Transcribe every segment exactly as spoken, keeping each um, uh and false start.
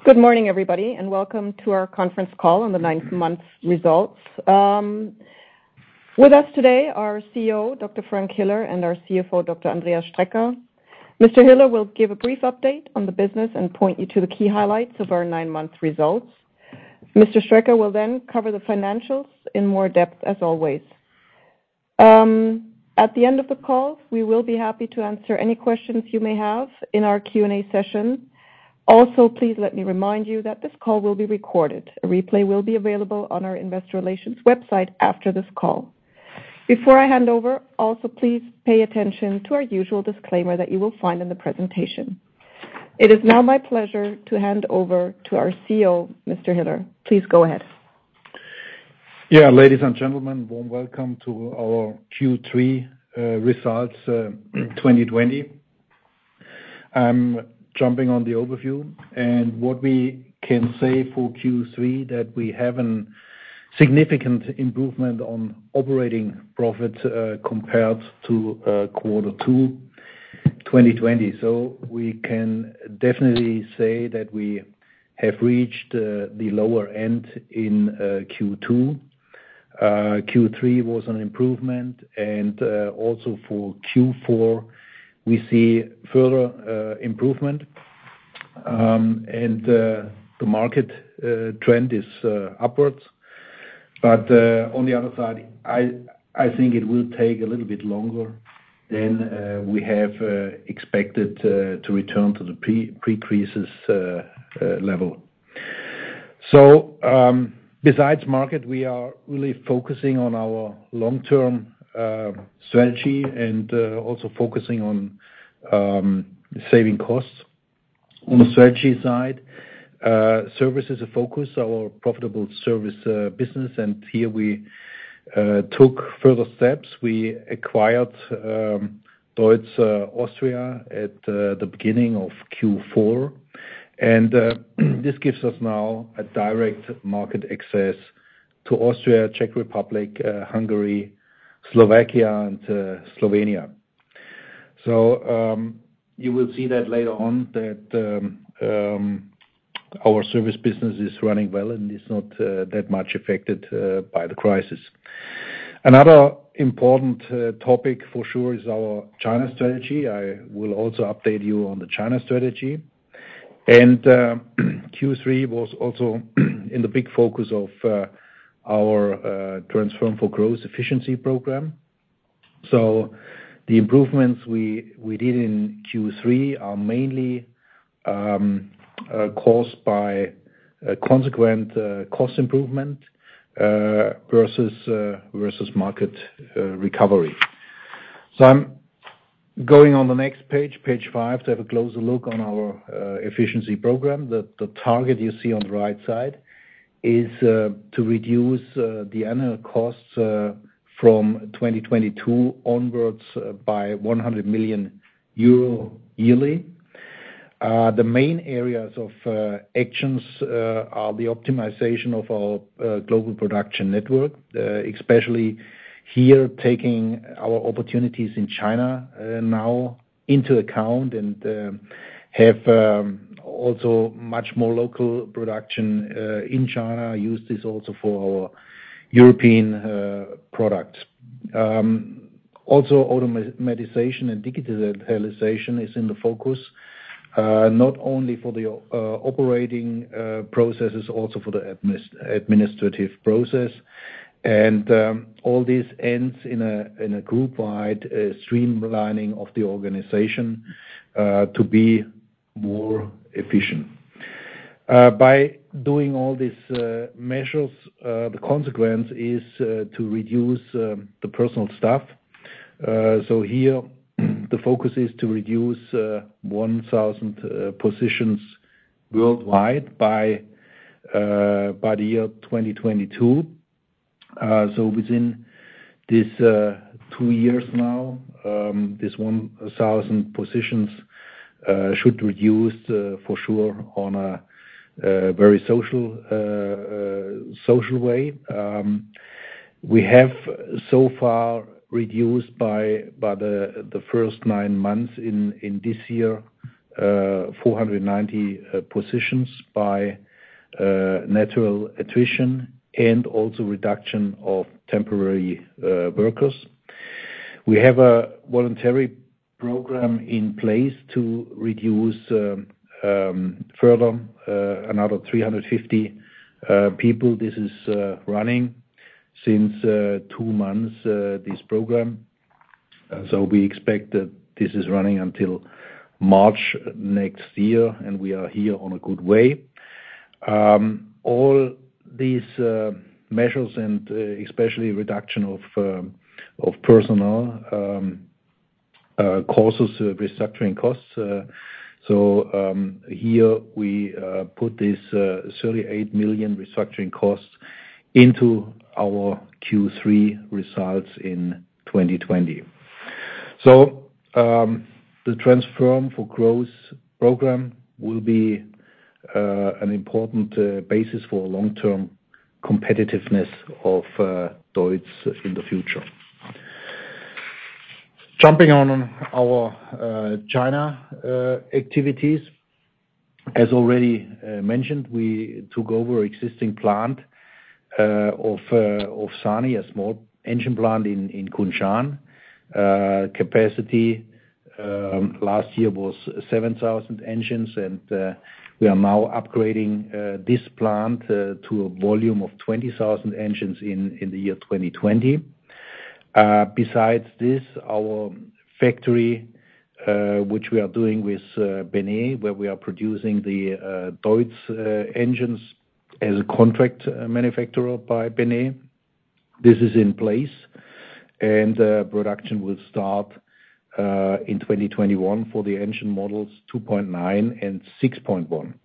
Good morning, everybody, and welcome to our conference call on the ninth month results. Um, with us today are C E O, Doctor Frank Hiller, and our C F O, Doctor Andreas Strecker. Mister Hiller will give a brief update on the business and point you to the key highlights of our nine-month results. Mister Strecker will then cover the financials in more depth, as always. Um, at the end of the call, we will be happy to answer any questions you may have in our Q and A session. Also, please let me remind you that this call will be recorded. A replay will be available on our investor relations website after this call. Before I hand over, also please pay attention to our usual disclaimer that you will find in the presentation. It is now my pleasure to hand over to our C E O, Mister Hiller. Please go ahead. Yeah, ladies and gentlemen, warm welcome to our Q three uh, results uh, twenty twenty. I'm jumping on the overview, and what we can say for Q three, that we have a significant improvement on operating profit uh, compared to uh, quarter two twenty twenty. So we can definitely say that we have reached uh, the lower end in uh, Q two. Uh, Q three was an improvement, and uh, also for Q four we see further uh, improvement, um, and uh, the market uh, trend is uh, upwards. But uh, on the other side, I I think it will take a little bit longer than uh, we have uh, expected uh, to return to the pre pre-crisis uh, uh, level. So um, besides market, we are really focusing on our long-term Uh, strategy and uh, also focusing on um, saving costs. On the strategy side, uh, service is a focus, our profitable service uh, business, and here we uh, took further steps. We acquired um, Deutz uh, Austria at uh, the beginning of Q four, and uh, this gives us now a direct market access to Austria, Czech Republic, uh, Hungary, Slovakia, and uh, Slovenia. So um, you will see that later on that um, um, our service business is running well and is not uh, that much affected uh, by the crisis. Another important uh, topic for sure is our China strategy. I will also update you on the China strategy. And uh, Q three was also in the big focus of uh, our uh, Transform for Growth efficiency program. So the improvements we we did in Q three are mainly um, uh, caused by a consequent uh, cost improvement uh, versus uh, versus market uh, recovery. So I'm going on the next page, page five, to have a closer look on our uh, efficiency program. The, the target you see on the right side is uh, to reduce uh, the annual costs uh, from twenty twenty-two onwards uh, by one hundred million euro yearly. Uh, the main areas of uh, actions uh, are the optimization of our uh, global production network, uh, especially here taking our opportunities in China uh, now into account, and uh, have um, also much more local production uh, in China. Use this also for our European uh, products. Um, also, automatization and digitalization is in the focus, uh, not only for the uh, operating uh, processes, also for the administ- administrative process. And um, all this ends in a in a group-wide uh, streamlining of the organization uh, to be more efficient. Uh, by doing all these uh, measures, uh, the consequence is uh, to reduce um, the personal staff. Uh, so here, the focus is to reduce uh, one thousand uh, positions worldwide by uh, by the year twenty twenty-two. Uh, so within this uh, two years now, um, this one thousand positions uh, should reduce uh, for sure on a uh, very social uh, uh, social way. Um, we have so far reduced by by the the first nine months in in this year uh, four hundred ninety uh, positions by uh, natural attrition and also reduction of temporary uh, workers. We have a voluntary program in place to reduce um, um, further uh, another three hundred fifty uh, people. This is uh, running since uh, two months, uh, this program. Uh, so we expect that this is running until March next year, and we are here on a good way. Um, all these uh, measures and uh, especially reduction of uh, of personnel um, uh, causes uh, restructuring costs. Uh, so um, here we uh, put this uh, thirty-eight million restructuring costs into our Q three results in twenty twenty. So um, the Transform for Growth program will be uh, an important uh, basis for long-term competitiveness of uh, DEUTZ in the future. Jumping on our uh, China uh, activities, as already uh, mentioned, we took over existing plant uh, of uh, of SANY, a small engine plant in in Kunshan. Uh, capacity um, last year was seven thousand engines, and uh, we are now upgrading uh, this plant uh, to a volume of twenty thousand engines in in the year twenty twenty. Uh, besides this, our factory, uh, which we are doing with uh, Benet, where we are producing the uh, DEUTZ uh, engines as a contract uh, manufacturer by Benet, this is in place, and uh, production will start uh, in twenty twenty-one for the engine models two point nine and six point one.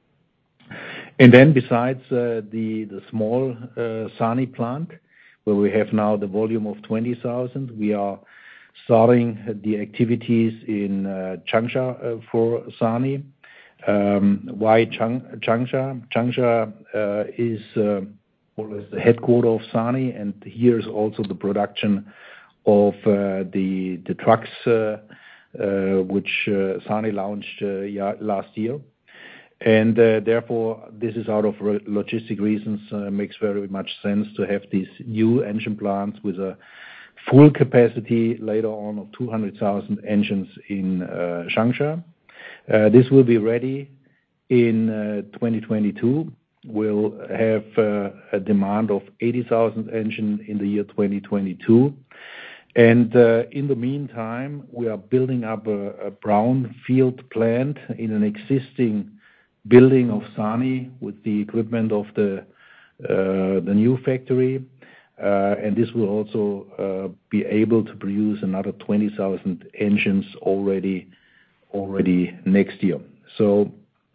And then besides uh, the the small uh, SANY plant, where we have now the volume of twenty thousand, we are starting the activities in uh, Changsha uh, for SANY. Um, why Chang, Changsha? Changsha uh, is uh, more or less the headquarters of SANY, and here is also the production of uh, the the trucks uh, uh, which uh, SANY launched uh, yeah, last year. And uh, therefore, this is out of re- logistic reasons, uh, makes very much sense to have these new engine plants with a full capacity later on of two hundred thousand engines in uh, Changsha. Uh, this will be ready in uh, twenty twenty-two. We'll have uh, a demand of eighty thousand engines in the year twenty twenty-two. And uh, in the meantime, we are building up a, a brownfield plant in an existing building of SANY with the equipment of the uh, the new factory, uh, and this will also uh, be able to produce another twenty thousand engines already already next year. So,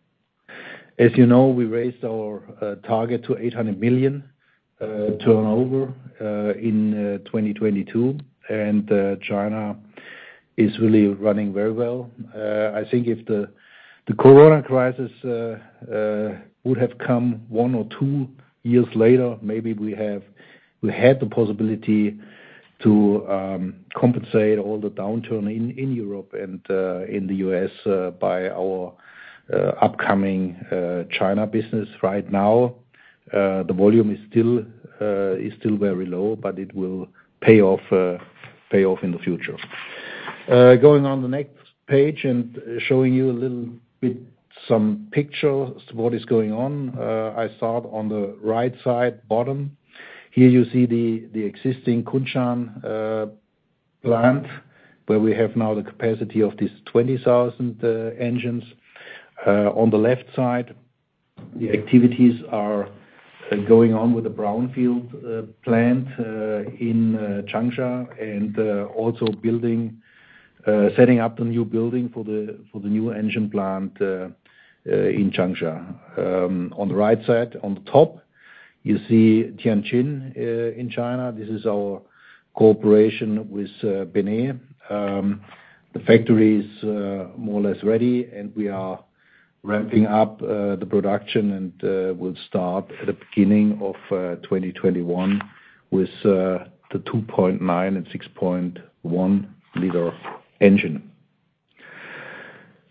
as you know, we raised our uh, target to eight hundred million uh, turnover uh, in uh, twenty twenty-two, and uh, China is really running very well. Uh, I think if the The Corona crisis uh, uh, would have come one or two years later, maybe we have we had the possibility to um, compensate all the downturn in, in Europe and uh, in the U S uh, by our uh, upcoming uh, China business. Right now, uh, the volume is still uh, is still very low, but it will pay off uh, pay off in the future. Uh, going on the next page and showing you a little bit some pictures what is going on. Uh, I start on the right side bottom. Here you see the the existing Kunshan uh, plant, where we have now the capacity of these twenty thousand uh, engines. Uh, on the left side, the activities are uh, going on with the brownfield uh, plant uh, in uh, Changsha, and uh, also building Uh, setting up the new building for the for the new engine plant uh, uh, in Changsha. Um, on the right side, on the top, you see Tianjin uh, in China. This is our cooperation with uh, Benet. Um, the factory is uh, more or less ready, and we are ramping up uh, the production, and uh, will start at the beginning of uh, twenty twenty-one with uh, the two point nine and six point one liter engine.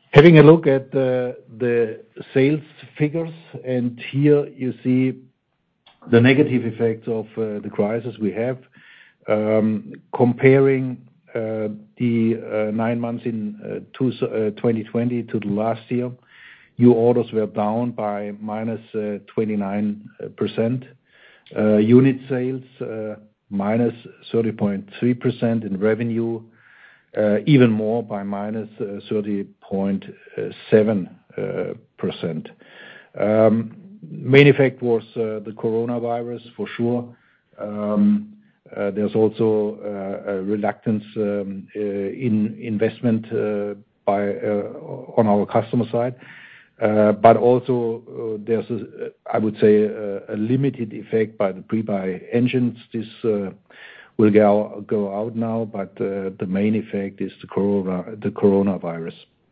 Having a look at the, the sales figures, and here you see the negative effects of uh, the crisis we have. Um, comparing uh, the uh, nine months in uh, two, uh, twenty twenty to the last year, new orders were down by minus uh, twenty-nine percent. Uh, unit sales uh, minus thirty point three percent in revenue, uh, even more by minus uh, thirty point seven percent. Um, main effect was uh, the coronavirus for sure. Um, uh, there's also uh, a reluctance um, uh, in investment uh, by uh, on our customer side. Uh, but also uh, there's, a, I would say, a, a limited effect by the pre-buy engines. This uh, will go, go out now, but uh, the main effect is the corona, the coronavirus.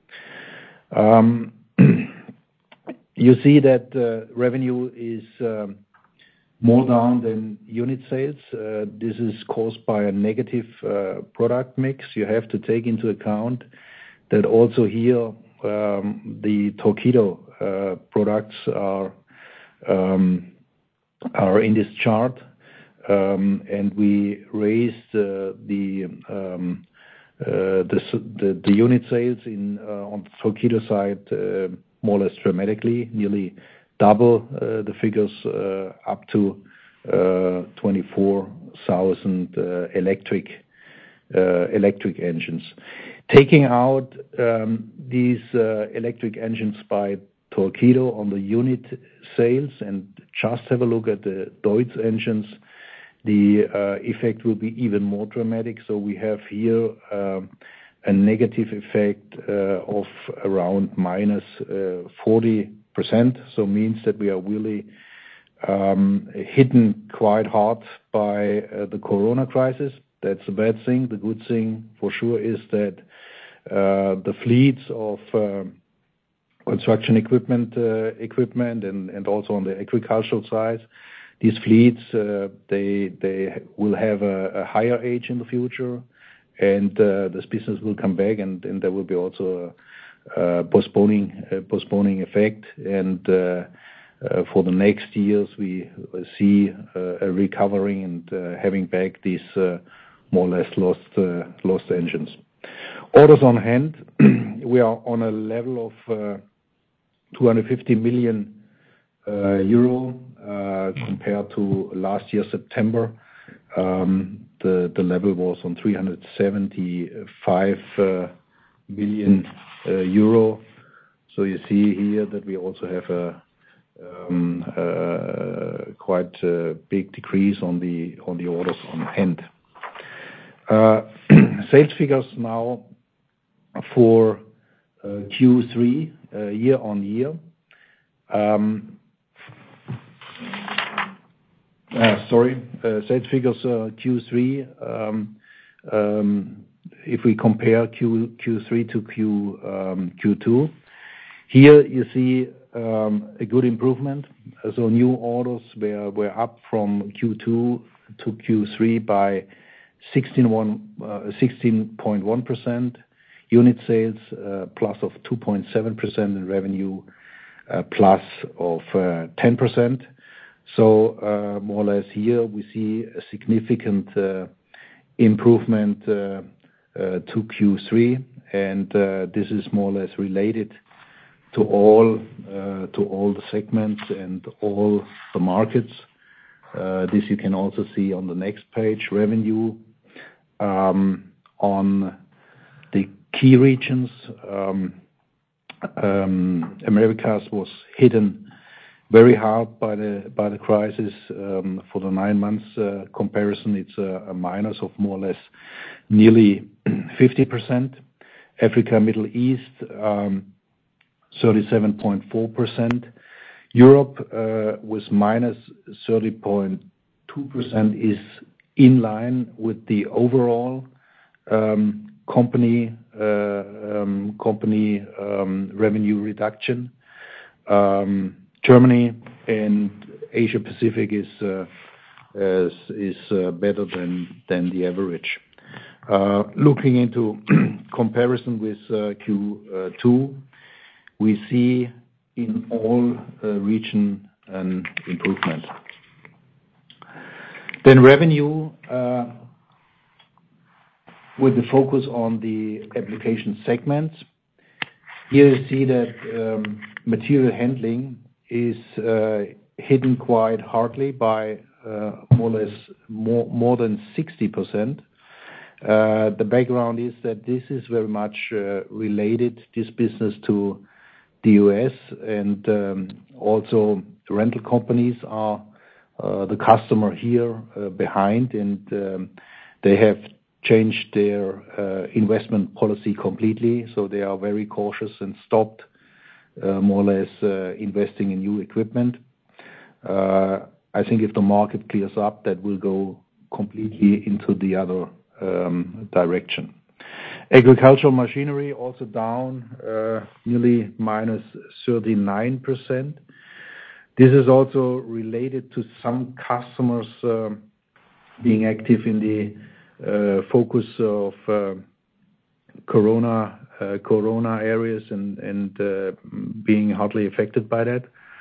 Um, you see that uh, revenue is um, more down than unit sales. Uh, this is caused by a negative uh, product mix. You have to take into account that also here Um, the Torqeedo uh, products are um, are in this chart, um, and we raised uh, the, um, uh, the the the unit sales in uh, on the Torqeedo side uh, more or less dramatically, nearly double uh, the figures uh, up to uh, twenty-four thousand uh, electric uh, electric engines. Taking out um, these uh, electric engines by Torqeedo on the unit sales and just have a look at the Deutz engines, the uh, effect will be even more dramatic. So we have here um, a negative effect uh, of around minus uh, forty percent. So means that we are really um, hidden quite hard by uh, the corona crisis. That's a bad thing. The good thing for sure is that uh, the fleets of uh, construction equipment, uh, equipment, and, and also on the agricultural side, these fleets uh, they they will have a, a higher age in the future, and uh, this business will come back, and, and there will be also a, a postponing a postponing effect, and uh, uh, for the next years we see uh, a recovering and uh, having back these uh, more or less lost uh, lost engines. Orders on hand, we are on a level of uh, two hundred fifty million uh, euro uh, compared to last year September. Um, the the level was on three hundred seventy-five uh, million uh, euro. So you see here that we also have a um, uh, quite uh, big decrease on the on the orders on hand. Uh, sales figures now for uh, Q three uh, year on year. Um, uh, sorry, uh, sales figures uh, Q three. Um, um, if we compare Q Q3 to Q um, Q two, here you see um, a good improvement. So new orders were were up from Q two to Q three by sixteen point one percent. Unit sales uh, plus of two point seven percent, and revenue uh, plus of uh, ten percent. So uh, more or less here we see a significant uh, improvement uh, uh, to Q three, and uh, this is more or less related to all uh, to all the segments and all the markets. Uh, this you can also see on the next page. Revenue um, on the key regions. Um, um, Americas was hidden very hard by the by the crisis. Um, for the nine months uh, comparison, it's a, a minus of more or less nearly fifty percent. Africa, Middle East, um, thirty-seven point four percent. Europe uh, was minus thirty point two percent, is in line with the overall um, company uh, um, company um, revenue reduction. Um, Germany and Asia Pacific is uh, is, is uh, better than than the average. Uh, looking into comparison with uh, Q two, we see in all uh, region an improvement. Then revenue, uh, with the focus on the application segments. Here you see that um, material handling is uh, hidden quite hardly by uh, more or less more, more than sixty percent. Uh, the background is that this is very much uh, related, this business, to the U S, and um, also rental companies are uh, the customer here uh, behind, and um, they have changed their uh, investment policy completely, so they are very cautious and stopped uh, more or less uh, investing in new equipment. Uh, I think if the market clears up, that will go completely into the other um, direction. Agricultural machinery also down uh, nearly minus thirty-nine percent. This is also related to some customers uh, being active in the Uh, focus of uh, corona uh, corona areas and and uh, being hardly affected by that.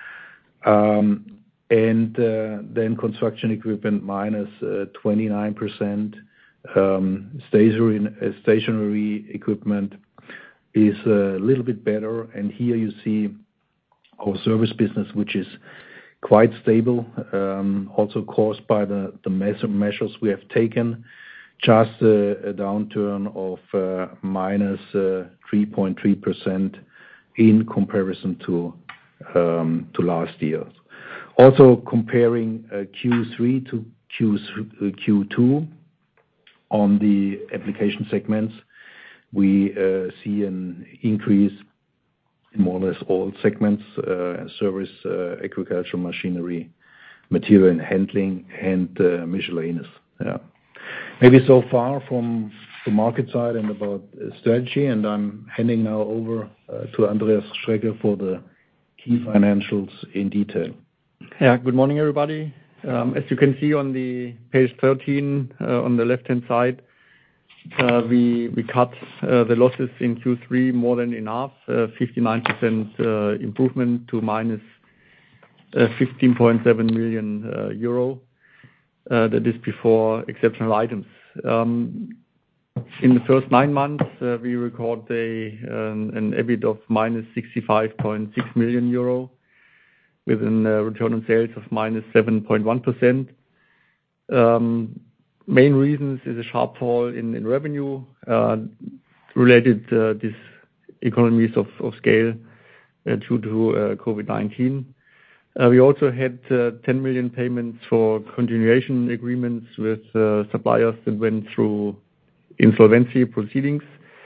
Um, and uh, then construction equipment minus uh, twenty-nine percent. Um, stationary uh, stationary equipment is a little bit better, and here you see our service business, which is quite stable, um, also caused by the the measures we have taken. Just a, a downturn of uh, minus uh, three point three percent in comparison to um, to last year. Also comparing uh, Q three to Q, uh, Q two on the application segments, we uh, see an increase in more or less all segments: uh, service, uh, agricultural machinery, material and handling, and uh, miscellaneous. Yeah. Maybe so far from the market side and about strategy, and I'm handing now over uh, to Andreas Strecker for the key financials in detail. Yeah, good morning, everybody. Um, as you can see on the page thirteen, uh, on the left-hand side, uh, we we cut uh, the losses in Q three more than in half, uh, fifty-nine percent uh, improvement to minus uh, fifteen point seven million uh, euro. Uh, that is before exceptional items. Um, in the first nine months, uh, we record a, an, an EBIT of minus sixty-five point six million euro, with a uh, return on sales of minus seven point one percent. Um, main reasons is a sharp fall in, in revenue uh, related to uh, these economies of, of scale uh, due to uh, COVID nineteen. Uh, we also had uh, ten million payments for continuation agreements with uh, suppliers that went through insolvency proceedings.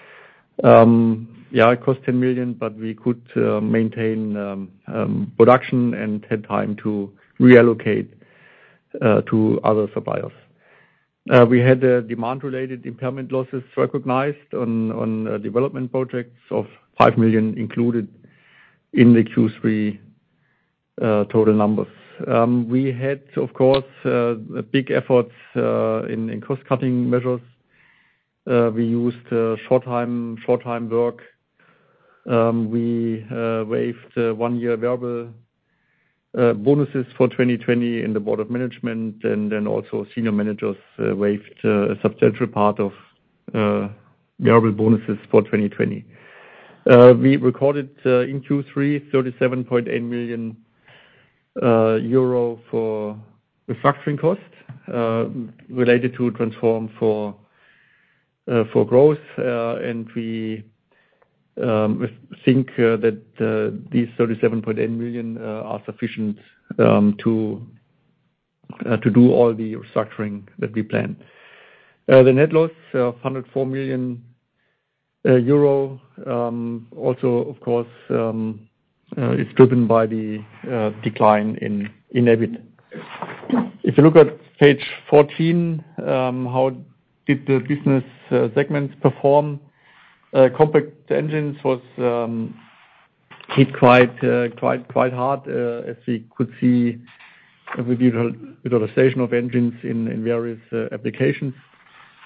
Um, yeah, it cost ten million, but we could uh, maintain um, um, production and had time to reallocate uh, to other suppliers. Uh, we had uh, demand-related impairment losses recognized on, on uh, development projects of five million included in the Q three Uh, total numbers. Um, we had, of course, uh, big efforts uh, in, in cost-cutting measures. Uh, we used uh, short-time short-time work. Um, we uh, waived uh, one-year variable uh, bonuses for twenty twenty in the board of management, and then also senior managers uh, waived uh, a substantial part of uh, variable bonuses for twenty twenty. Uh, we recorded uh, in Q three thirty-seven point eight million Uh, euro for restructuring costs uh, related to Transform for uh, for growth, uh, and we um, think uh, that uh, these thirty-seven point eight million uh, are sufficient um, to uh, to do all the restructuring that we plan. Uh, the net loss of one hundred four million uh, euro, um, also of course. Um, Uh, it's driven by the uh, decline in, in EBIT. If you look at page fourteen, um, how did the business uh, segments perform? Uh, compact engines was um, hit quite uh, quite quite hard, uh, as we could see with the utilization of engines in, in various uh, applications.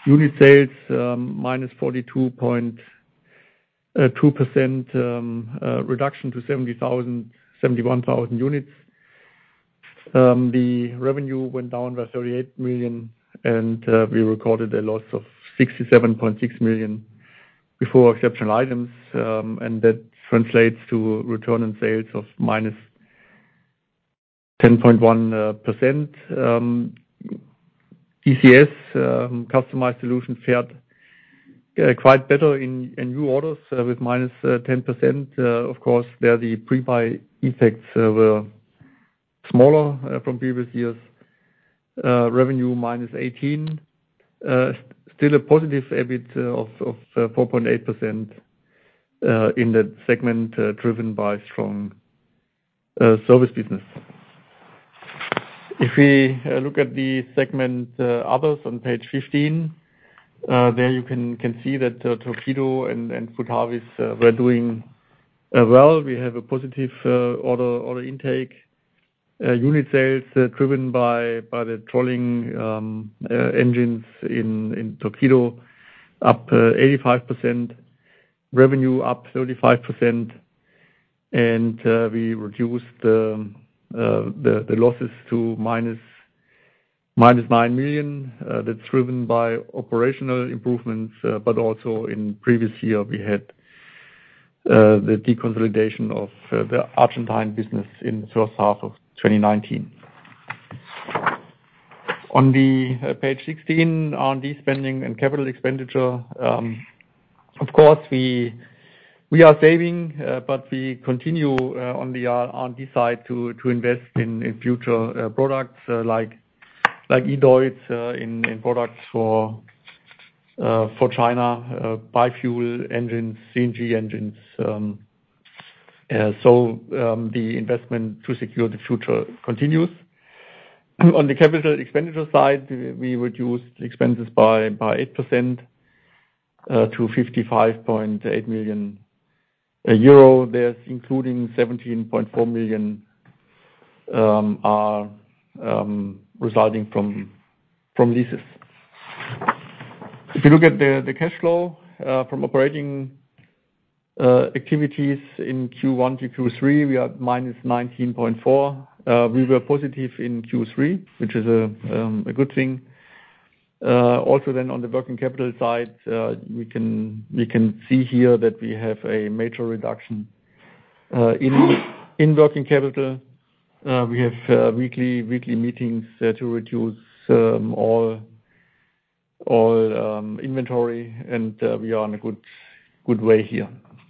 Unit sales, um, minus forty-two point two percent um, uh, reduction to seventy-one thousand units. Um, the revenue went down by thirty-eight million, and uh, we recorded a loss of sixty-seven point six million before exceptional items, um, and that translates to return on sales of minus ten point one percent. Um, D C S, um, customized solution, fared uh, quite better in, in new orders uh, with minus uh, ten percent. Uh, of course, there the pre-buy effects uh, were smaller uh, from previous years. Uh, revenue minus eighteen. Uh, st- still a positive EBIT uh, of, of uh, four point eight percent uh, in that segment, uh, driven by strong uh, service business. If we uh, look at the segment uh, others on page fifteen, uh, there you can, can see that uh, Torqeedo and, and Futavis uh, were doing uh, well. We have a positive uh, order order intake. Uh, unit sales uh, driven by by the trolling um, uh, engines in in Torqeedo up uh, eighty-five percent, revenue up thirty-five percent, and uh, we reduced the uh, the the losses to minus minus nine million. Uh, that's driven by operational improvements, uh, but also in previous year we had uh, the deconsolidation of uh, the Argentine business in the first half of twenty nineteen. On the uh, page sixteen, R and D spending and capital expenditure, um, of course we we are saving, uh, but we continue uh, on the R and D side to to invest in, in future uh, products uh, like like eDEUTZ uh, in in products for uh, for China, uh, biofuel engines, C N G engines. Um, Uh, so um, the investment to secure the future continues. On the capital expenditure side, we reduced expenses by by eight percent uh, to fifty-five point eight million euro. There's including seventeen point four million um, are um, resulting from from leases. If you look at the the cash flow uh, from operating Uh, activities in Q one to Q three, we are minus nineteen point four. Uh, we were positive in Q three, which is a, um, a good thing. Uh, also then on the working capital side, uh, we can we can see here that we have a major reduction uh, in in working capital. Uh, we have uh, weekly weekly meetings uh, to reduce um, all all um, inventory, and uh, we are on a good good way here.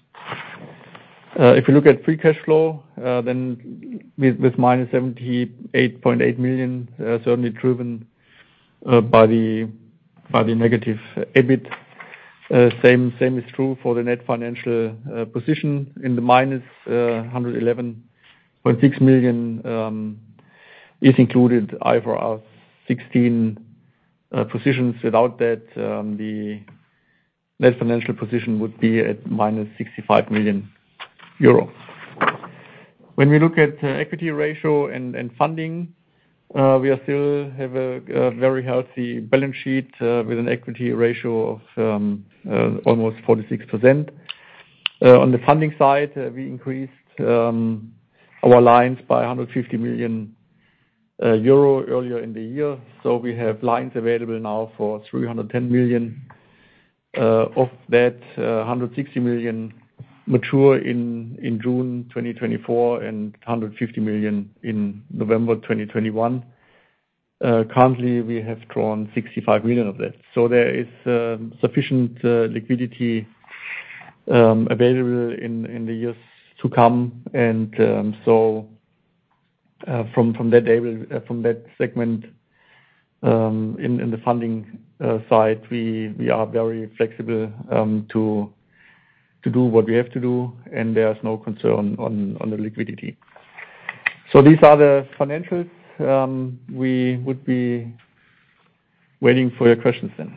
Uh, if you look at free cash flow, uh, then with, with minus seventy-eight point eight million, uh, certainly driven uh, by the by the negative EBIT. Uh, same same is true for the net financial uh, position. In the minus uh, one hundred eleven point six million um, is included I F R S sixteen uh, positions. Without that, um, the net financial position would be at minus sixty-five million euro. When we look at uh, equity ratio and, and funding, uh, we are still have a, a very healthy balance sheet uh, with an equity ratio of um, uh, almost forty-six percent. Uh, on the funding side, uh, we increased um, our lines by one hundred fifty million uh, euro earlier in the year. So we have lines available now for three hundred ten million. Uh, of that, uh, one hundred sixty million mature in, in June twenty twenty-four and one hundred fifty million in November twenty twenty-one. Uh, currently, we have drawn sixty-five million of that. So there is uh, sufficient uh, liquidity um, available in, in the years to come. And um, so uh, from from that able, uh, from that segment um, in, in the funding uh, side, we we are very flexible um, to to do what we have to do, and there's no concern on, on the liquidity. So these are the financials. Um, we would be waiting for your questions then.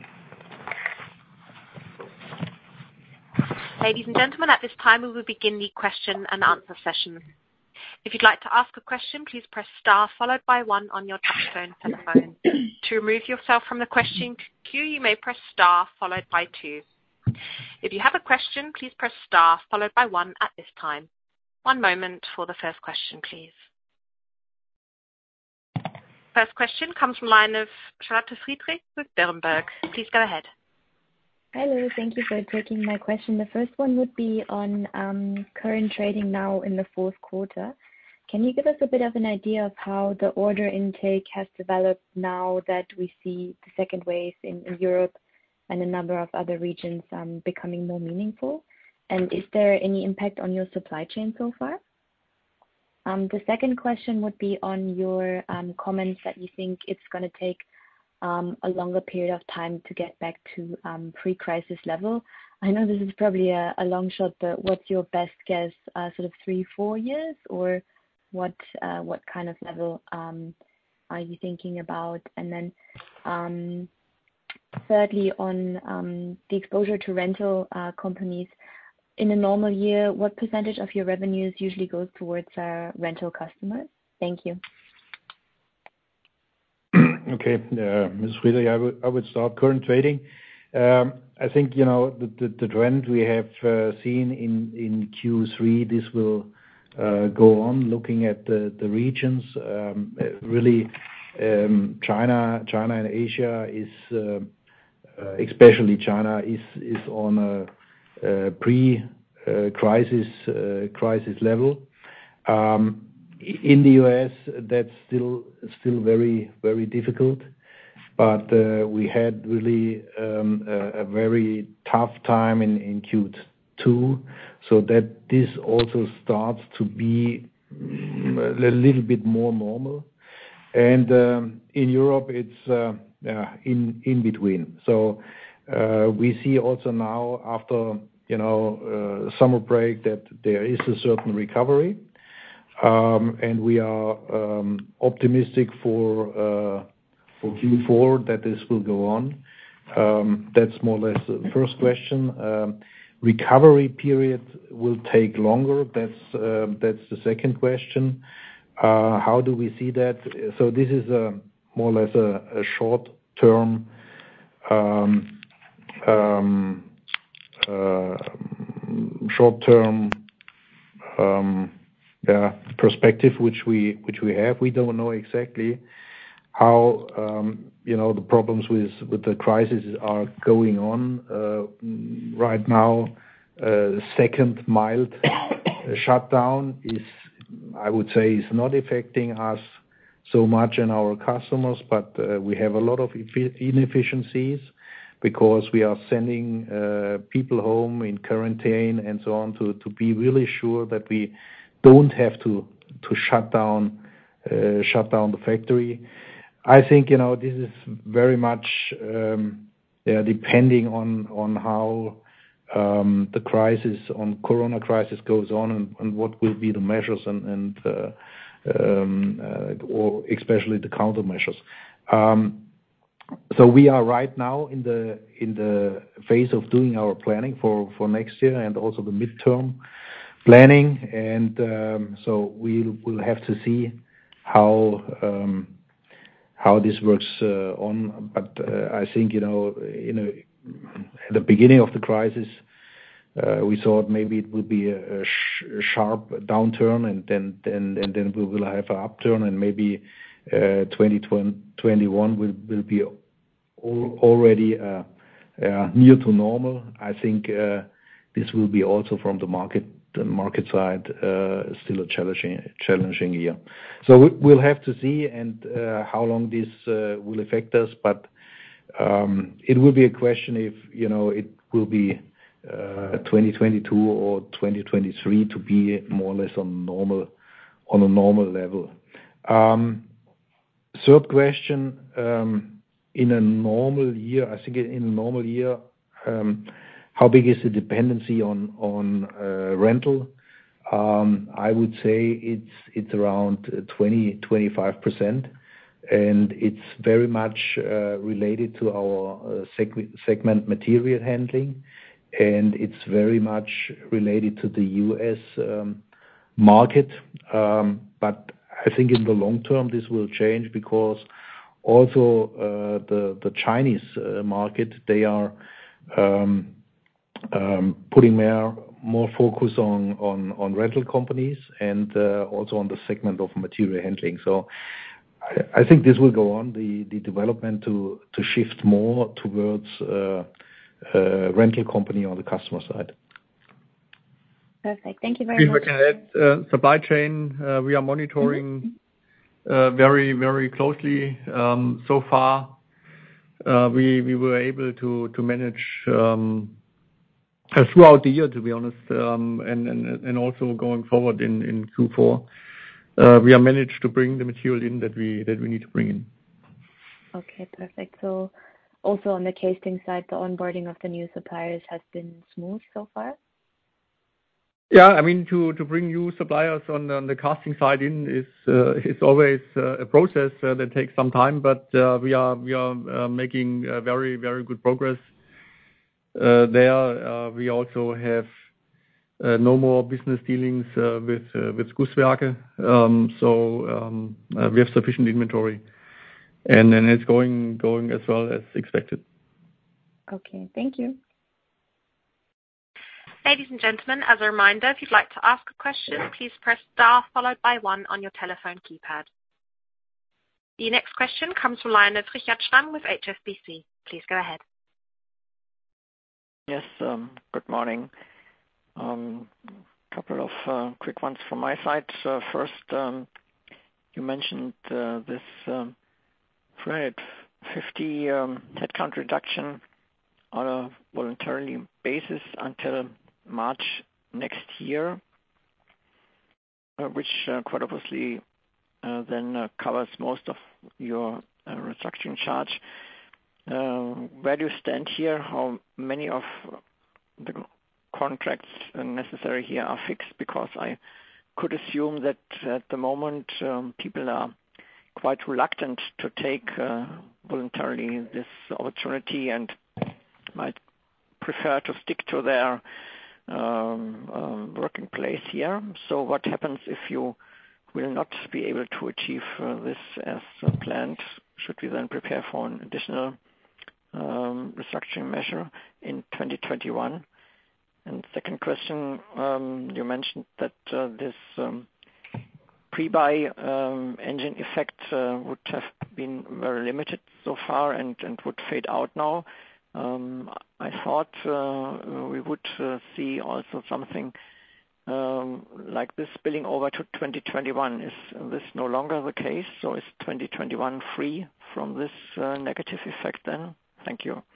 Ladies and gentlemen, at this time we will begin the question and answer session. If you'd like to ask a question, please press star followed by one on your touchtone telephone. To remove yourself from the question queue, you may press star followed by two. If you have a question, please press star followed by one at this time. One moment for the first question, please. First question comes from line of Charlotte Friedrich with Berenberg. Please go ahead. Hello. Thank you for taking my question. The first one would be on um, current trading now in the fourth quarter. Can you give us a bit of an idea of how the order intake has developed now that we see the second wave in, in Europe and a number of other regions um, becoming more meaningful? And is there any impact on your supply chain so far? Um, the second question would be on your um, comments that you think it's going to take um, a longer period of time to get back to um, pre-crisis level. I know this is probably a, a long shot, but what's your best guess? Uh, sort of three, four years, or what? Uh, what kind of level um, are you thinking about? And then, um, thirdly, on um, the exposure to rental uh, companies. In a normal year, what percentage of your revenues usually goes towards uh, rental customers? Thank you. Okay, uh, Miz Friedrich, I would I would start current trading. Um, I think you know the, the, the trend we have uh, seen in in Q three. This will uh, go on. Looking at the the regions, um, really, um, China, China and Asia is uh, uh, especially China is is on a Uh, pre-crisis uh, uh, crisis level. Um, in the U S, that's still still very very difficult, but uh, we had really um, a, a very tough time in in Q two, so that this also starts to be a little bit more normal. And um, in Europe, it's uh, yeah, in in between. So. Uh, we see also now after, you know, uh, summer break that there is a certain recovery, um, and we are um, optimistic for uh, for Q four that this will go on. Um, that's more or less the first question. Um, recovery period will take longer. That's uh, that's the second question. Uh, how do we see that? So this is a more or less a, a short-term. Um, Um, uh, short-term um, yeah, perspective, which we which we have. We don't know exactly how um, you know the problems with with the crisis are going on uh, right now. Uh, second mild shutdown is, I would say, is not affecting us so much and our customers, but uh, we have a lot of inefficiencies, because we are sending uh, people home in quarantine and so on to, to be really sure that we don't have to to shut down uh, shut down the factory. I think you know this is very much um, yeah, depending on on how um, the crisis on Corona crisis goes on and, and what will be the measures and and uh, um, uh, or especially the countermeasures. Um, So we are right now in the in the phase of doing our planning for, for next year and also the midterm planning, and um, so we will have to see how um, how this works uh, on. But uh, I think you know, you know, at the beginning of the crisis, uh, we thought maybe it would be a, a, sh- a sharp downturn, and then then and then we will have an upturn, and maybe uh, twenty twenty-one will will be al- already uh, uh, near to normal. I think uh, this will be also from the market the market side uh, still a challenging challenging year. So we, we'll have to see and uh, how long this uh, will affect us, but um, it will be a question if you know it will be uh, twenty twenty-two or twenty twenty-three to be more or less on normal on a normal level. Um, third question, um, in a normal year, I think in a normal year, um, how big is the dependency on on uh, rental? Um, I would say it's it's around twenty to twenty-five percent, and it's very much uh, related to our uh, seg- segment material handling, and it's very much related to the U S um, market. Um, but I think in the long term, this will change because also uh, the the Chinese uh, market, they are um, um, putting more more focus on on on rental companies and uh, also on the segment of material handling. So I, I think this will go on, the the development to to shift more towards uh, uh, rental company on the customer side. Perfect. Thank you very If much. I can add, uh, supply chain, uh, we are monitoring uh, very, very closely. Um, So far, uh, we we were able to to manage um, uh, throughout the year, to be honest, um, and and and also going forward in in Q four. Uh, We are managed to bring the material in that we that we need to bring in. Okay, perfect. So also on the casting side, the onboarding of the new suppliers has been smooth so far? Yeah, I mean, to to bring new suppliers on on the casting side in is uh, is always uh, a process uh, that takes some time, but uh, we are we are uh, making uh, very very good progress uh, there. Uh, We also have uh, no more business dealings uh, with uh, with Gusswerke. Um, So um, uh, we have sufficient inventory, and and it's going going as well as expected. Okay, thank you. Ladies and gentlemen, as a reminder, if you'd like to ask a question, please press star followed by one on your telephone keypad. The next question comes from line of Richard Schramm with H S B C. Please go ahead. Yes, um, good morning. Um, couple of uh, quick ones from my side. Uh, first, um, you mentioned uh, this um, three hundred fifty um, headcount reduction on a voluntary basis until March next year, uh, which uh, quite obviously uh, then uh, covers most of your uh, restructuring charge. Uh, where do you stand here? How many of the contracts necessary here are fixed? Because I could assume that at the moment um, people are quite reluctant to take uh, voluntarily this opportunity and might prefer to stick to their um, um, working place here. So what happens if you will not be able to achieve uh, this as uh, planned? Should we then prepare for an additional um, restructuring measure in twenty twenty-one? And second question, um, you mentioned that uh, this um, pre-buy um, engine effect uh, would have been very limited so far and, and would fade out now. Um, I thought uh, we would uh, see also something um, like this spilling over to twenty twenty-one. Is this no longer the case? So is twenty twenty-one free from this uh, negative effect then? Thank you.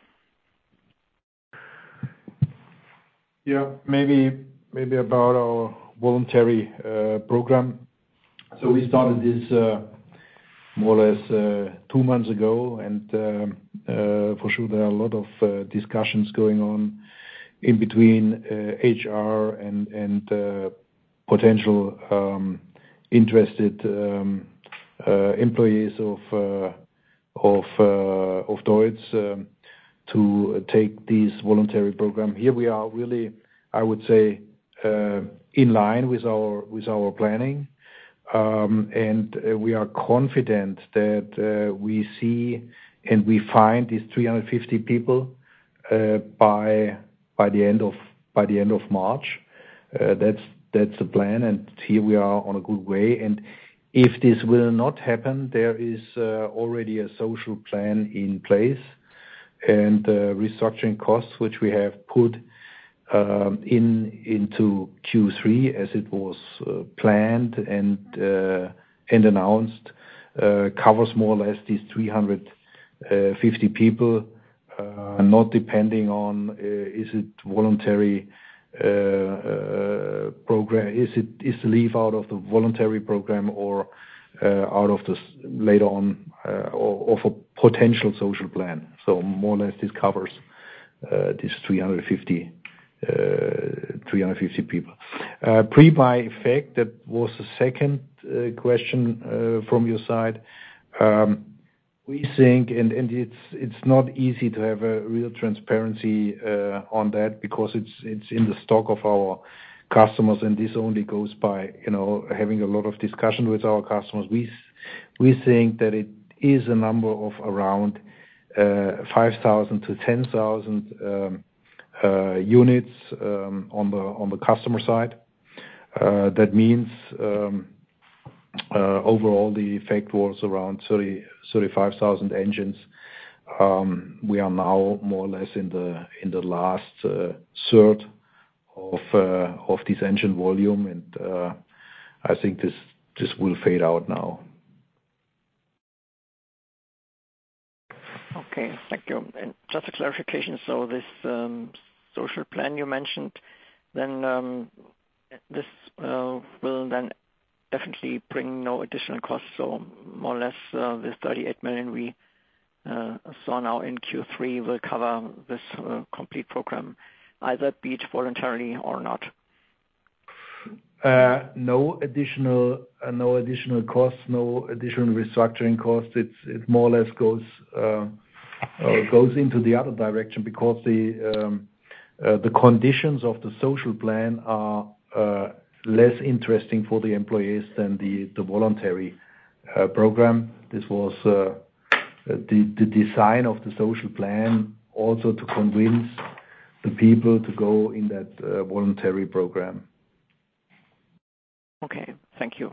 Yeah, maybe maybe about our voluntary uh, program. So we started this uh, more or less uh, two months ago, and um, uh, for sure there are a lot of uh, discussions going on in between uh, H R and and uh, potential um, interested um, uh, employees of uh, of uh, of DEUTZ um, to take this voluntary program. Here we are really, I would say, uh, in line with our with our planning. Um, and uh, we are confident that uh, we see and we find these three hundred fifty people uh, by by the end of by the end of March. Uh, that's that's the plan, and here we are on a good way. And if this will not happen, there is uh, already a social plan in place, and uh, restructuring costs which we have put Um, in into Q three as it was uh, planned and uh, and announced, uh, covers more or less these three hundred fifty people, uh, not depending on uh, is it voluntary uh, uh, program, is it is the leave out of the voluntary program or uh, out of the later on uh, or of a potential social plan. So more or less this covers uh, these three hundred fifty. Uh, three hundred fifty people. Uh, pre-buy effect, that was the second uh, question uh, from your side. Um, we think, and, and it's it's not easy to have a real transparency uh, on that because it's it's in the stock of our customers, and this only goes by, you know, having a lot of discussion with our customers. We we think that it is a number of around uh, five thousand to ten thousand um, uh, units um, on the on the customer side. Uh, that means um, uh, overall the effect was around thirty, thirty-five thousand engines. Um, we are now more or less in the in the last uh, third of uh, of this engine volume, and uh, I think this this will fade out now. Okay, thank you. And just a clarification, so this um, social plan you mentioned, then um, this uh, will then definitely bring no additional costs, so more or less uh, this thirty-eight million we uh, saw now in Q three will cover this uh, complete program, either be it voluntarily or not. Uh, no additional, uh, no additional costs, no additional restructuring costs. It's it more or less goes uh, uh, goes into the other direction, because the um, uh, the conditions of the social plan are uh, less interesting for the employees than the the voluntary uh, program. This was uh, the the design of the social plan also to convince the people to go in that uh, voluntary program. Okay, thank you.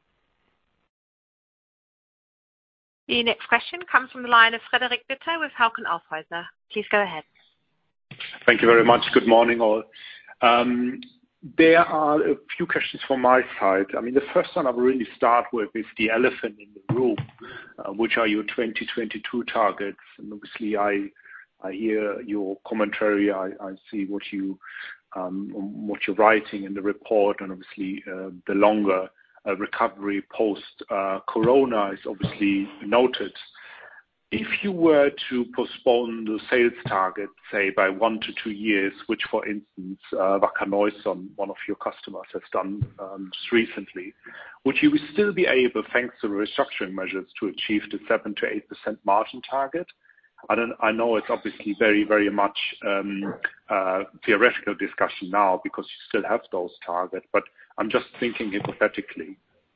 The next question comes from the line of Frederik Bitter with Hauck and Aufhäuser. Please go ahead. Thank you very much. Good morning, all. Um, there are a few questions from my side. I mean, the first one I will really start with is the elephant in the room, uh, which are your twenty twenty-two targets. And obviously, I I hear your commentary. I, I see what you um, what you're writing in the report, and obviously uh, the longer uh, recovery post uh, Corona is obviously noted. If you were to postpone the sales target, say by one to two years, which, for instance, uh, Wacker Neuson, one of your customers, has done um, just recently, would you still be able, thanks to the restructuring measures, to achieve the seven to eight percent margin target? I don't. I know it's obviously very, very much um, uh, theoretical discussion now because you still have those targets, but I'm just thinking hypothetically.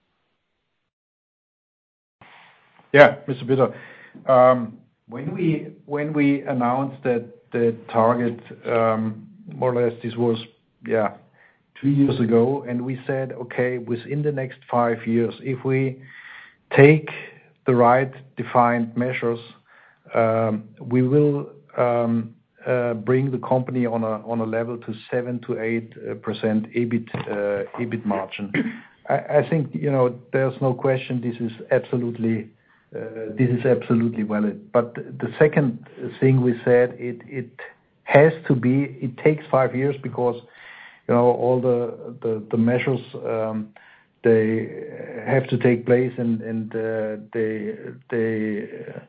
Yeah, Mister Bitter. Um, when we when we announced that the target, um, more or less, this was yeah two years ago, and we said, okay, within the next five years, if we take the right defined measures, um, we will um, uh, bring the company on a on a level to seven to eight percent EBIT uh, EBIT margin. I, I think you know there's no question. This is absolutely. Uh, this is absolutely valid. But the second thing we said, it it has to be. It takes five years because, you know, all the the, the measures um, they have to take place, and and uh, they they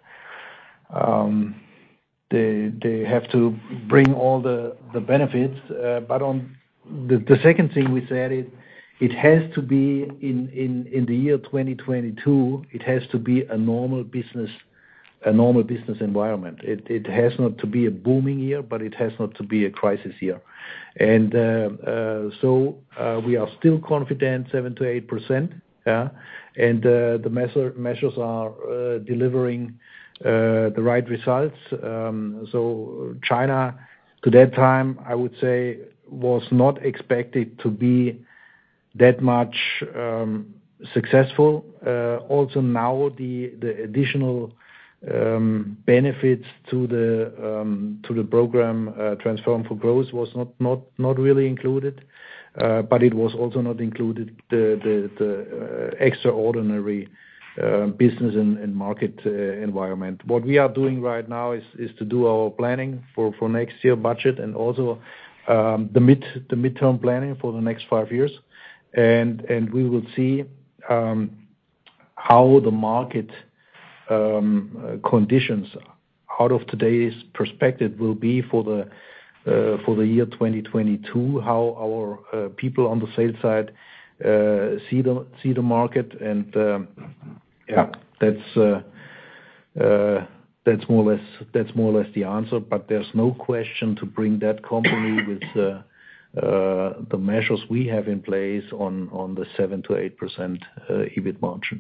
um, they they have to bring all the the benefits. Uh, but on the the second thing we said it. It has to be in, in, in the year twenty twenty-two. It has to be a normal business, a normal business environment. It, it has not to be a booming year, but it has not to be a crisis year. And uh, uh, so uh, we are still confident, seven to eight percent. Yeah, and uh, the measure, measures are uh, delivering uh, the right results. Um, so China, to that time, I would say, was not expected to be that much um, successful. Uh, also now the the additional um, benefits to the um, to the program uh, Transform for Growth was not not not really included, uh, but it was also not included the the, the uh, extraordinary uh, business and, and market uh, environment. What we are doing right now is is to do our planning for for next year budget, and also um, the mid the midterm planning for the next five years. And and we will see um, how the market um, uh, conditions out of today's perspective will be for the uh, for the year twenty twenty-two. How our uh, people on the sales side uh, see the see the market, and um, yeah, that's uh, uh, that's more or less that's more or less the answer. But there's no question to bring that company with. Uh, the measures we have in place on the seven to eight percent EBIT margin.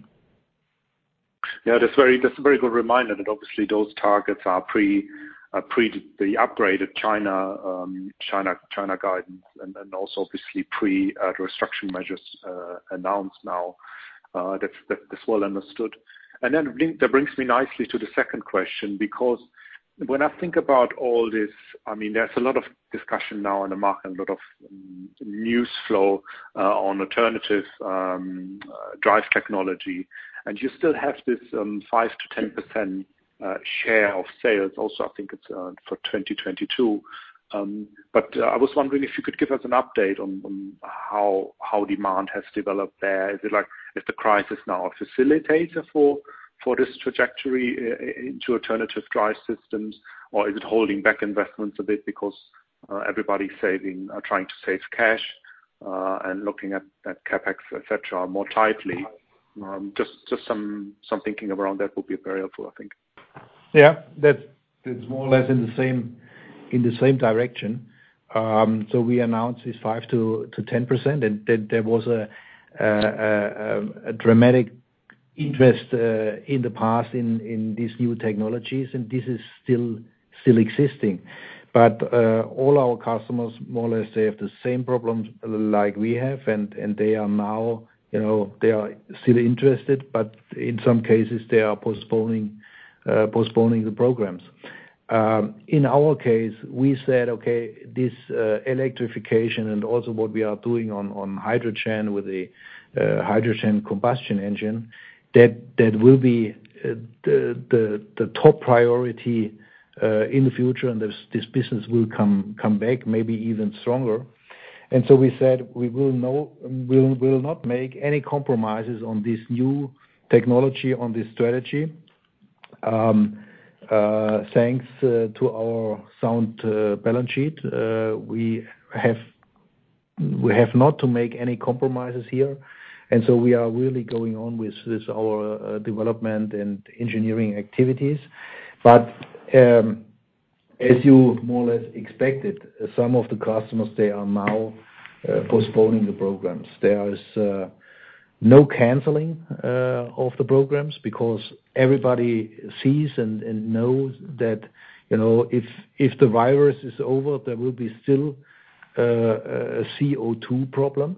Yeah, that's very that's a very good reminder that obviously those targets are pre uh, pre the upgraded China um, China China guidance, and, and also obviously pre uh, the restructuring measures uh, announced now. Uh, that's that, that's well understood. And then that brings me nicely to the second question, because when I think about all this, I mean, there's a lot of discussion now in the market, a lot of um, news flow uh, on alternative um, uh, drive technology, and you still have this um, five to ten percent uh, share of sales. Also, I think it's uh, for twenty twenty-two. Um, but uh, I was wondering if you could give us an update on, on how how demand has developed there. Is it like, is the crisis now a facilitator for for this trajectory into alternative drive systems, or is it holding back investments a bit because uh, everybody's saving, uh, trying to save cash uh, and looking at, at capex, et cetera, more tightly? Um, just just some some thinking around that would be very helpful, I think. Yeah, that's that's more or less in the same in the same direction. Um, so we announced this five to to ten percent, and that there was a a, a, a dramatic interest uh, in the past in, in these new technologies, and this is still still existing. But uh, all our customers, more or less, they have the same problems like we have, and, and they are now, you know, they are still interested, but in some cases they are postponing uh, postponing the programs. Um, in our case, we said, okay, this uh, electrification and also what we are doing on, on hydrogen with the uh, hydrogen combustion engine, that that will be uh, the, the the top priority uh, in the future, and this, this business will come come back, maybe even stronger. And so we said we will no will will not make any compromises on this new technology, on this strategy. Um, uh, thanks uh, to our sound uh, balance sheet, uh, we have we have not to make any compromises here. And so we are really going on with, with our uh, development and engineering activities. But um, as you more or less expected, uh, some of the customers, they are now uh, postponing the programs. There is uh, no canceling uh, of the programs, because everybody sees and, and knows that, you know, if if the virus is over, there will be still uh, a C O two problem.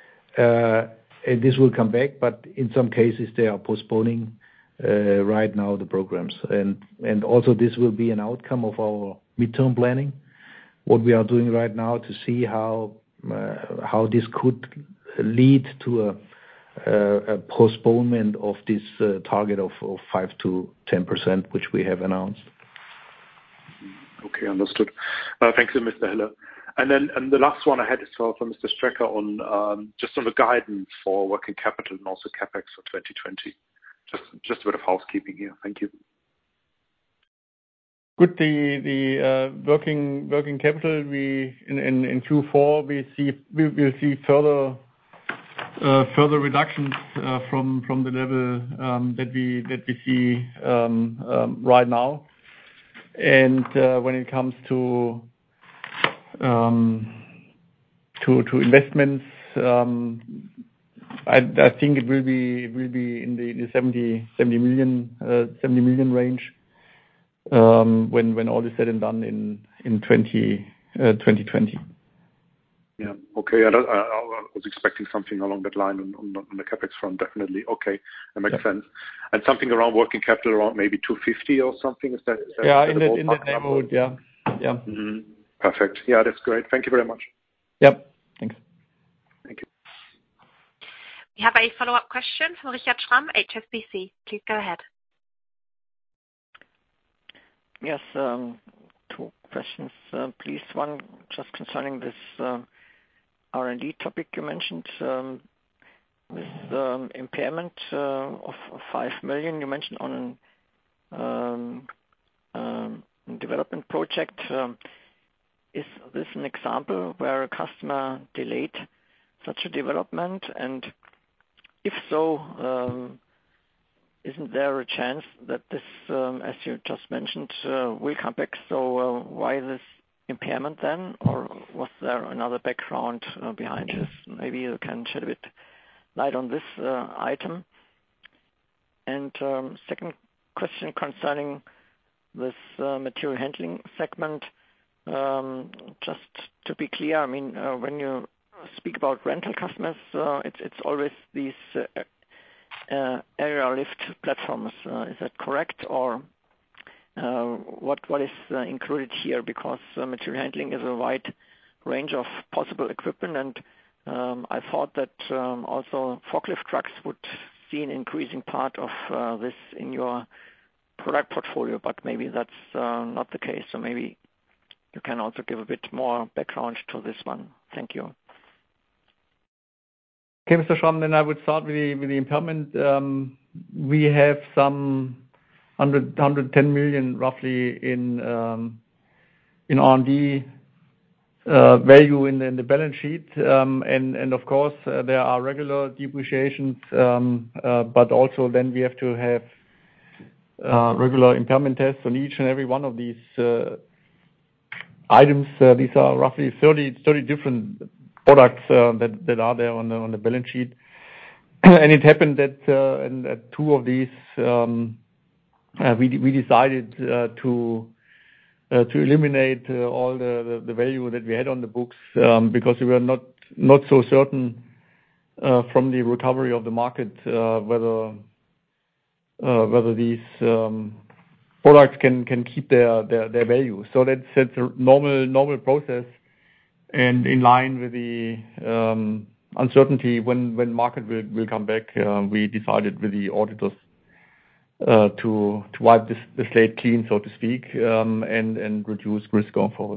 Uh, And this will come back, but in some cases they are postponing uh, right now the programs. And and also this will be an outcome of our midterm planning, what we are doing right now to see how uh, how this could lead to a, a, a postponement of this uh, target of, of five to ten percent, which we have announced. Okay, understood. Uh, thank you, Mister Hiller. And then and the last one I had is for, for Mister Strecker on um, just on the guidance for working capital and also capex for twenty twenty. Just just a bit of housekeeping here. Thank you. Good. The the uh, working working capital, we in, in, in Q four we see we will see further uh, further reductions uh, from from the level um, that we that we see um, um, right now. And uh, when it comes to Um, to to investments, um, I, I think it will be it will be in the, the seventy million range um, when when all is said and done in in twenty twenty. Yeah. Okay. I, I, I was expecting something along that line on, on, on the capex front. Definitely. Okay, that makes yeah. sense. And something around working capital around maybe two fifty or something. Is that? Is that yeah, is that in that in that neighborhood. Yeah. Yeah. Mm-hmm. Perfect. Yeah, that's great. Thank you very much. Yep. Thanks. Thank you. We have a follow-up question from Richard Schramm, H S B C. Please go ahead. Yes, um, two questions, uh, please. One just concerning this uh, R and D topic you mentioned. Um, with um, impairment uh, of five million you mentioned on an um, um, development project. Um, Is this an example where a customer delayed such a development? And if so, um, isn't there a chance that this, um, as you just mentioned, uh, will come back? So uh, why this impairment then, or was there another background uh, behind this? Maybe you can shed a bit light on this uh, item. And um, second question concerning this uh, material handling segment. Um, just to be clear, I mean, uh, when you speak about rental customers, uh, it's it's always these uh, uh, aerial lift platforms. Uh, is that correct, or uh, what what is uh, included here? Because uh, material handling is a wide range of possible equipment, and um, I thought that um, also forklift trucks would see an increasing part of uh, this in your product portfolio, but maybe that's uh, not the case. So maybe you can also give a bit more background to this one. Thank you. Okay, Mister Schramm, then I would start with the, with the impairment. Um, we have some one hundred, one hundred ten million roughly in um, in R and D uh, value in the, in the balance sheet, um, and and of course uh, there are regular depreciations, um, uh, but also then we have to have uh, regular impairment tests on each and every one of these uh, items. Uh, these are roughly thirty, thirty different products uh, that that are there on the on the balance sheet, and it happened that uh, and at two of these um, uh, we we decided uh, to uh, to eliminate uh, all the, the the value that we had on the books um, because we were not not so certain uh, from the recovery of the market uh, whether uh, whether these um, products can can keep their their, their value. So that's that's a normal normal process. And in line with the um, uncertainty when, when market will, will come back, uh, we decided with the auditors uh, to to wipe this, the slate clean, so to speak, um, and and reduce risk going forward.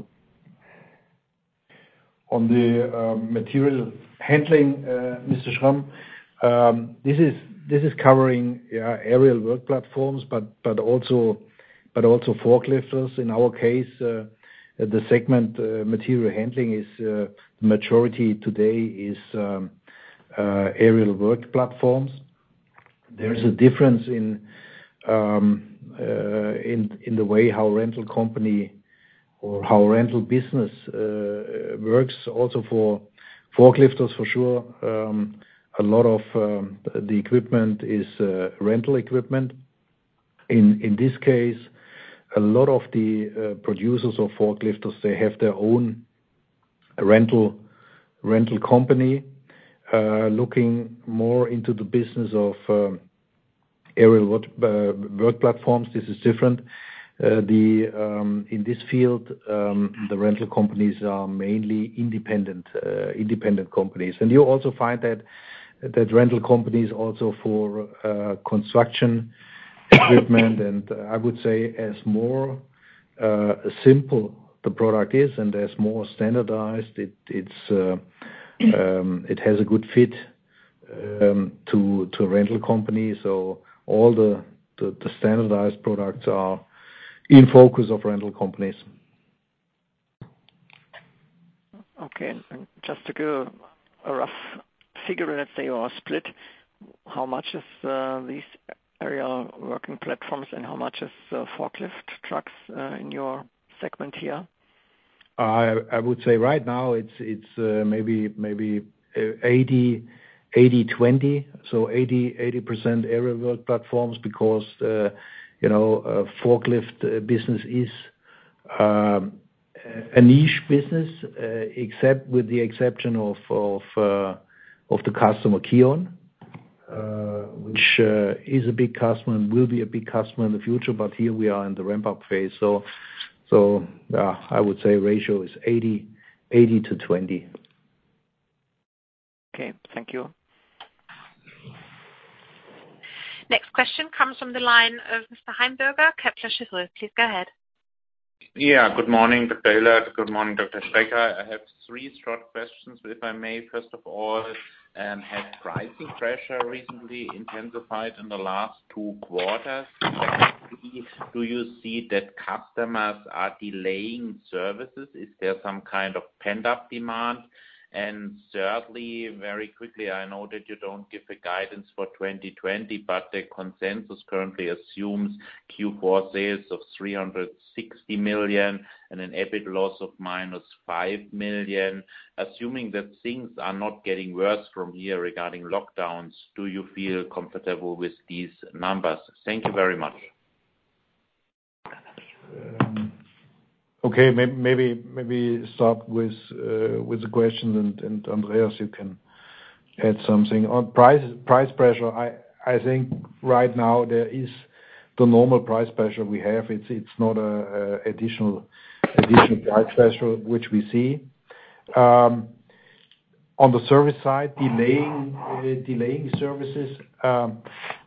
On the uh, material handling, uh, Mister Schramm, um, this is this is covering yeah, aerial work platforms, but but also but also forklifters. In our case. Uh, The segment uh, material handling is uh, the majority today is um, uh, aerial work platforms. There's a difference in um, uh, in in the way how rental company or how rental business uh, works. Also for forklifters, for sure, um, a lot of um, the equipment is uh, rental equipment. In in this case. A lot of the uh, producers of forklifters, they have their own rental rental company uh, looking more into the business of um, aerial work, uh, work platforms. This is different. Uh, the um, in this field, um, the rental companies are mainly independent uh, independent companies, and you also find that that rental companies also for uh, construction equipment, and uh, I would say as more uh, simple the product is and as more standardized, it it's uh, um, it has a good fit um, to to a rental company. So all the, the the standardized products are in focus of rental companies. Okay, and just to give a rough figure, let's say, or a split, how much is uh, these aerial working platforms and how much is uh, forklift trucks uh, in your segment here? I I would say right now it's it's uh, maybe maybe eighty twenty, so eighty percent aerial work platforms because uh, you know uh, forklift uh, business is um, a niche business, uh, except with the exception of of uh, of the customer Kion. Uh, which uh, is a big customer and will be a big customer in the future, but here we are in the ramp-up phase. So, so yeah, I would say ratio is eighty to twenty. Okay, thank you. Next question comes from the line of Mister Heimberger, Kepler Cheuvreux. Please go ahead. Yeah, good morning, Doctor Hiller. Good morning, Doctor Strecker. I have three short questions, if I may. First of all, um, has pricing pressure recently intensified in the last two quarters? Secondly, do you see that customers are delaying services? Is there some kind of pent-up demand? And thirdly, very quickly, I know that you don't give a guidance for twenty twenty, but the consensus currently assumes Q four sales of three hundred sixty million and an EBIT loss of minus five million. Assuming that things are not getting worse from here regarding lockdowns, do you feel comfortable with these numbers? Thank you very much. Um, Okay, maybe maybe start with uh, with the question, and, and Andreas, you can add something on price price pressure. I I think right now there is the normal price pressure we have. It's it's not a, a additional additional price pressure which we see. Um, on the service side, delaying uh, delaying services. Um,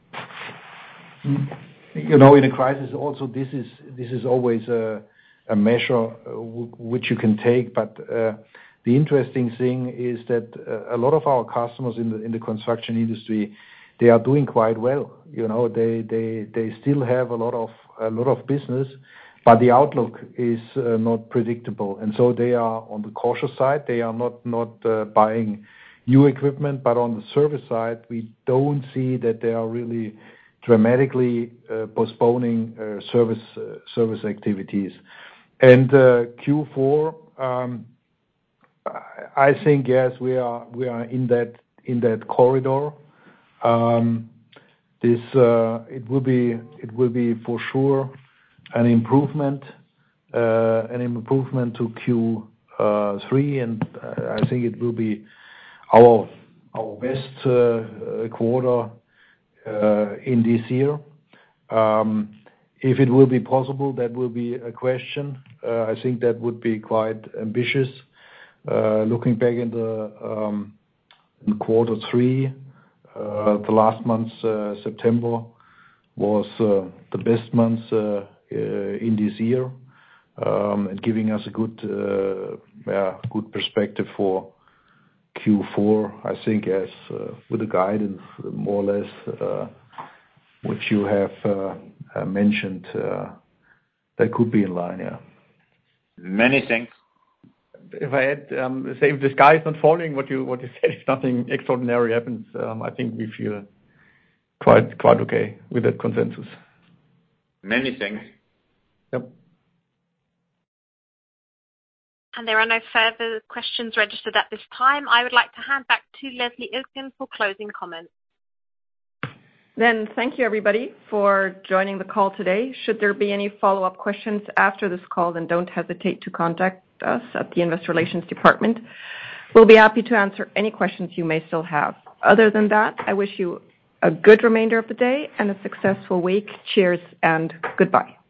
you know, in a crisis, also this is this is always a a measure uh, w- which you can take, but uh, the interesting thing is that uh, a lot of our customers in the in the construction industry, they are doing quite well. You know, they they they still have a lot of a lot of business, but the outlook is uh, not predictable, and so they are on the cautious side. They are not not uh, buying new equipment, but on the service side, we don't see that they are really dramatically uh, postponing uh, service uh, service activities. And uh, Q four, um, I think, yes, we are we are in that in that corridor. Um, this uh, it will be it will be for sure an improvement uh, an improvement to Q three, and uh, I think it will be our our best uh, quarter uh, in this year. Um, If it will be possible, that will be a question. Uh, I think that would be quite ambitious. Uh, looking back in the um, in quarter three, uh, the last month, uh, September, was uh, the best month uh, uh, in this year, um, and giving us a good uh, yeah, good perspective for Q four. I think, as uh, with the guidance, more or less, uh, which you have uh, uh, mentioned, uh, that could be in line, yeah. Many thanks. If I add, um, say if the sky is not falling, what you what you said, if nothing extraordinary happens, um, I think we feel quite quite okay with that consensus. Many thanks. Yep. And there are no further questions registered at this time. I would like to hand back to Leslie Iltgen for closing comments. Then thank you, everybody, for joining the call today. Should there be any follow-up questions after this call, then don't hesitate to contact us at the Investor Relations Department. We'll be happy to answer any questions you may still have. Other than that, I wish you a good remainder of the day and a successful week. Cheers and goodbye.